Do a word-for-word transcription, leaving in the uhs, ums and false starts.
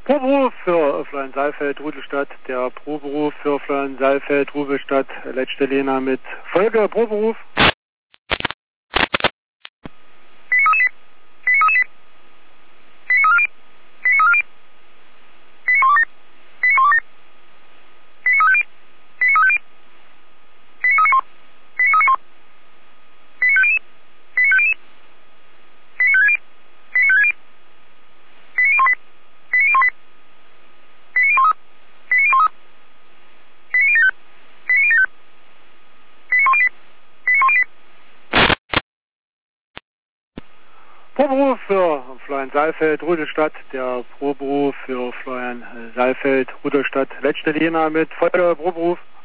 Proberuf für Florian Saalfeld, Rudolstadt. Der Proberuf für Florian Saalfeld, Rudolstadt. Letzte Lena mit Folge Proberuf. Proberuf für Florian Saalfeld, Rudolstadt. Der Proberuf für Florian Saalfeld, Rudolstadt. Letzte Lena mit Folge Proberuf.